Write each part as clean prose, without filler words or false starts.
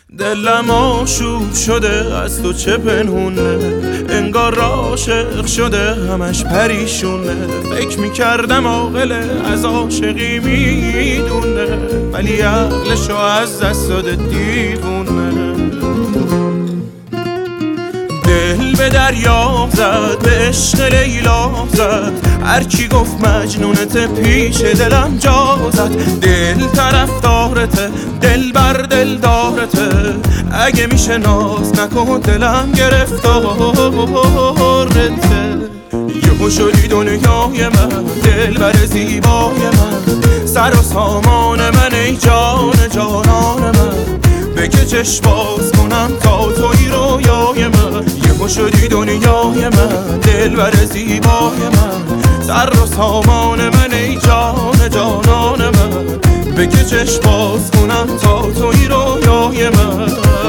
دلم آشوب شده از تو چه پنهونه، انگار عاشق شده همش پریشونه. فکر میکردم عاقله از عاشقی میدونه، ولی عقلشو از دست داده دیوونه. دل به دریا زد، به عشق لیلا زد، هرچی گفت مجنونته پیش دلم جا زد. دل طرفدارته، دل بر دل دارته، اگه میشه ناز نکن دلم گرفتارته. یهو شدی دنیای من، دل بر زیبای من، سر و سامان من ای جان جانان من. بگه چشم باز کنم تا توی رویای من. یهو شدی دنیای من، دل بر زیبای من، سر و سامان من ای جان جانان من. بگه چشم باز کنم تا توی رویای من.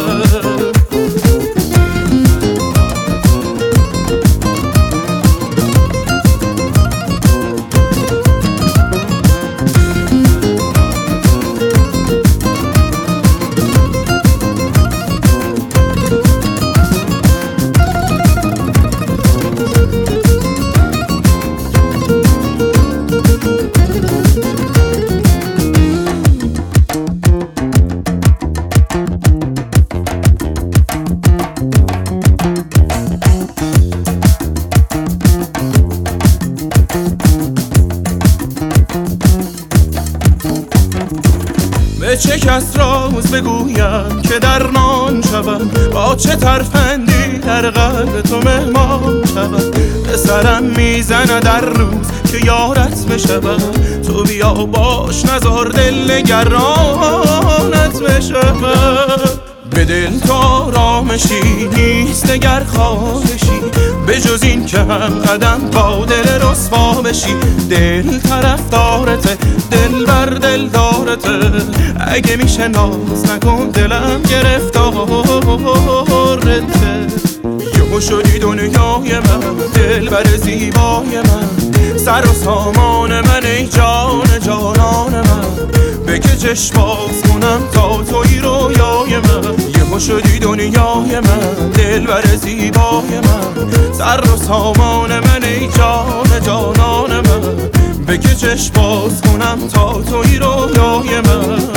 به چه کس راز بگویم که درمان شوم، با چه ترفندی در قلب تو مهمان شوم. به سرم میزند در روز که یارت بشوم، تو بیا باش نزار دل نگرانت بشوم. به دل تو آرامشی نیست دگر خواهشی، به جز این که هم قدم با دل رسوا بشی. دل طرفدارته، دل بر دل دارته، اگه میشه ناز نکن دلم گرفتارته. یهو شدی دنیای من، دل بر زیبای من، سر و سامان من ای جان جانان من. بگه چشم باز کنم تا توی رویای من. یهو شدی دنیای من، دل بر زیبای من، سر و سامان من ای جان جانان من. بگه چشم باز کنم تا توی رویای من.